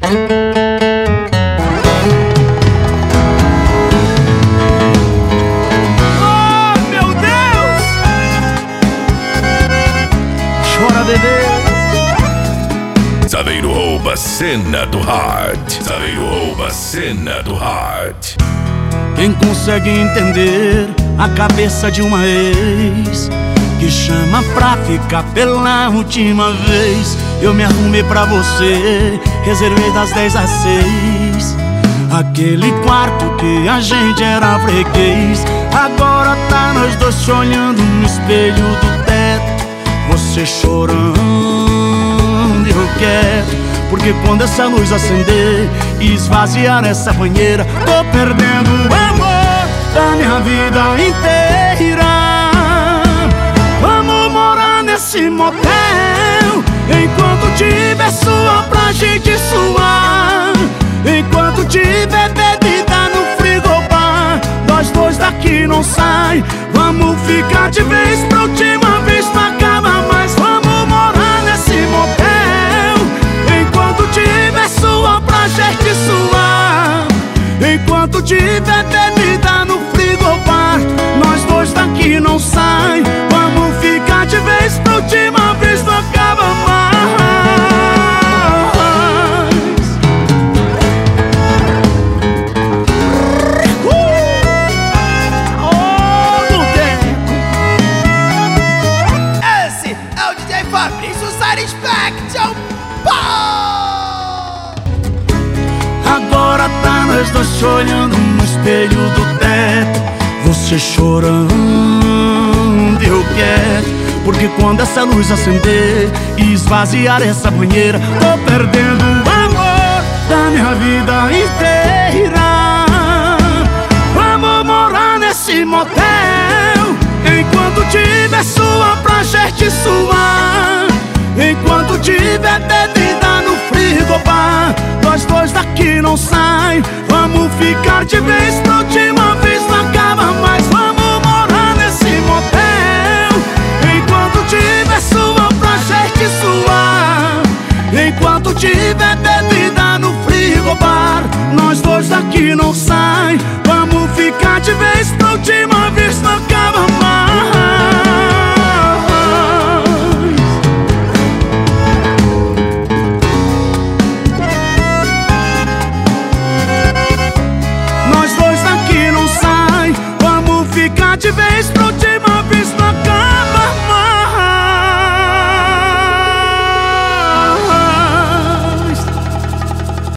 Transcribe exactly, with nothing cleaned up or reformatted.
Oh, meu Deus! Chora, bebê. Saveiro rouba a cena do hard. Saveiro rouba a cena do hard. Quem consegue entender a cabeça de uma ex que chama pra ficar pela última vez? Eu me arrumei pra você, reservei das dez às seis aquele quarto que a gente era freguês. Agora tá nós dois se olhando no espelho do teto, você chorando e eu quieto, porque quando essa luz acender e esvaziar essa banheira, tô perdendo o amor da minha vida inteira. Vamos morar nesse motel enquanto tiver suor pra gente suar, enquanto tiver bebida no frigobar. Nós dois daqui não sai, vamos ficar de vez pra última vez, não acaba mais. Vamos morar nesse motel enquanto tiver suor pra gente suar, enquanto tiver bebida no frigobar. Nós dois daqui não sai, vamos ficar de vez pra última vez, não acaba mais. Oh, boteco. Esse é o D J Fabrício Satisfaction. Agora tá nós dois se olhando no espelho do teto, você chorando e eu quieto, porque quando essa luz acender e esvaziar essa banheira, tô perdendo o amor da minha vida inteira. Vamos morar nesse motel enquanto tiver suor pra gente suar, enquanto tiver bebida no frigobar. Nós dois daqui não sai, vamos ficar de vez pra última vez, não acaba mais. Vamos morar nesse motel enquanto tiver suor pra gente suar, enquanto tiver bebida no frigobar. Nós dois daqui não sai, vamos ficar de vez pra última vez, não acaba.